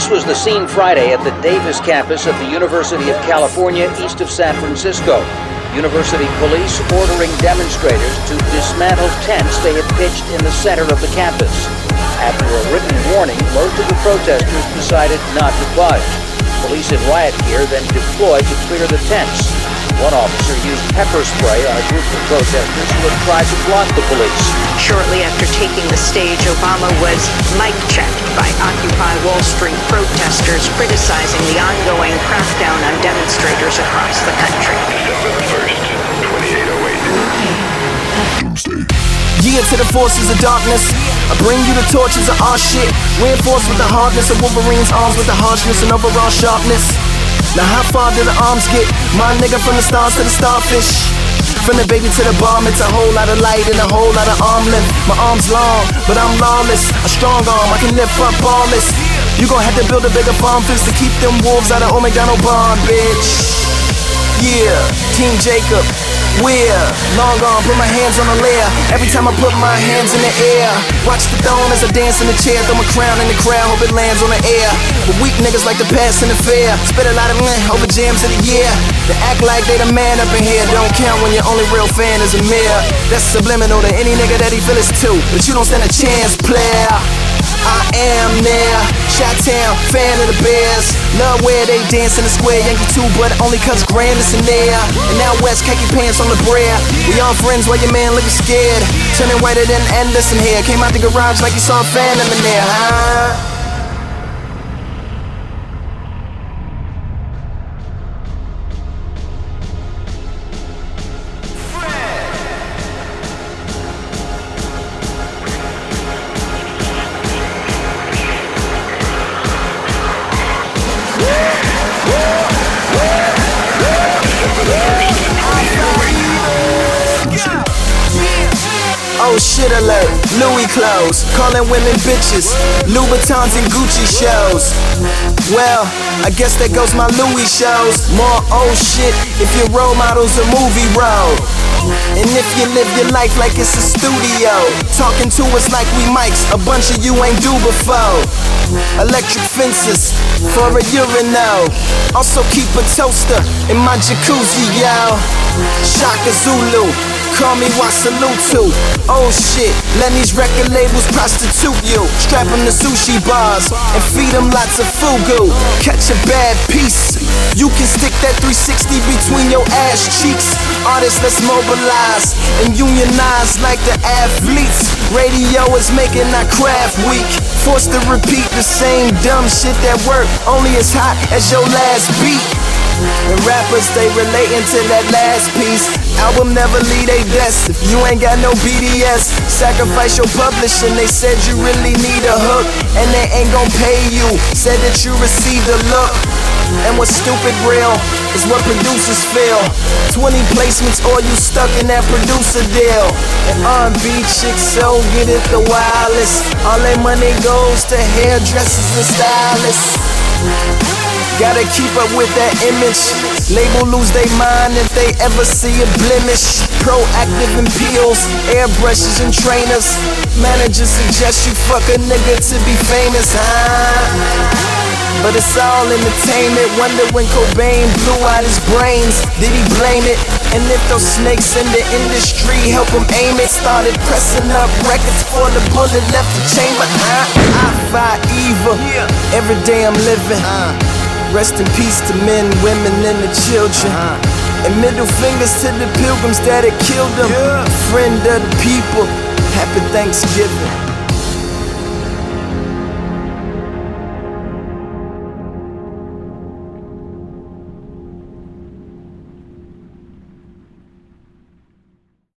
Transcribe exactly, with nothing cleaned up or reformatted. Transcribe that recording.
This was the scene Friday at the Davis campus of the University of California, east of San Francisco. University police ordering demonstrators to dismantle tents they had pitched in the center of the campus. After a written warning, most of the protesters decided not to budge. Police in riot gear then deployed to clear the tents. One officer used pepper spray on a group of protesters who had tried to block the police. Shortly after taking the stage, Obama was mic-checked by Occupy Wall Street protesters criticizing the ongoing crackdown on demonstrators across the country. December first, twenty-eight oh eight. Doomsday. Yeah, to the forces of darkness, I bring you the torches of our shit, reinforced with the hardness of Wolverine's arms, with the harshness and overall sharpness. Now how far do the arms get? My nigga, from the stars to the starfish, from the baby to the bomb. It's a whole lot of light and a whole lot of arm length. My arm's long, but I'm lawless. A strong arm, I can lift up all this. You gon' have to build a bigger farm fence to keep them wolves out of Old McDonald Barn, bitch. Yeah, Team Jacob, we're long arm, put my hands on the lair. Every time I put my hands in the air, watch the throne as I dance in the chair. Throw my crown in the crowd, hope it lands on the air. But weak niggas like to pass in the fair, spit a lot of lint over jams of the year. They act like they the man up in here. Don't count when your only real fan is a mirror. That's subliminal to any nigga that he feel it's too, but you don't stand a chance, player. I am there, Chi-Town, fan of the Bears. Love where they dance in the square, Yankee too, but only cause Grand is in there. And now West, khaki pants on the brea. We all friends while your man looking scared, turning whiter than Anderson hair. Came out the garage like you saw a phantom in there, huh? Oh shit alert, Louis clothes, calling women bitches, Louboutins and Gucci shows. Well, I guess that goes my Louis shows. More oh shit if your role model's a movie role. And if you live your life like it's a studio, talking to us like we mics, a bunch of you ain't do before. Electric fences for a urinal. Also keep a toaster in my jacuzzi, yo. Shaka Zulu, call me Wasalutu. Oh shit, let these record labels prostitute you. Strap them to sushi bars and feed them lots of fugu. Catch a bad piece, you can stick that three sixty between your ass cheeks. Artists, let's mobilize and unionize like the athletes. Radio is making our craft weak, forced to repeat the same dumb shit that work only as hot as your last beat. And rappers, they relating to that last piece. Album never leave they best if you ain't got no B D S. Sacrifice your publishing, they said you really need a hook, and they ain't gon' pay you, said that you received a look. And what's stupid real is what producers feel. Twenty placements or you stuck in that producer deal. And R and B chicks so get it the wildest. All their money goes to hairdressers and stylists. Gotta keep up with that image. Label lose they mind if they ever see a blemish. Proactive in peels, airbrushes and trainers. Managers suggest you fuck a nigga to be famous, huh? But it's all entertainment. Wonder when Cobain blew out his brains, did he blame it? And if those snakes in the industry help him aim it, started pressing up records for the bullet left the chamber, huh? I fight evil, every day I'm living. Rest in peace to men, women, and the children. And middle fingers to the pilgrims that had killed them. Friend of the people, happy Thanksgiving.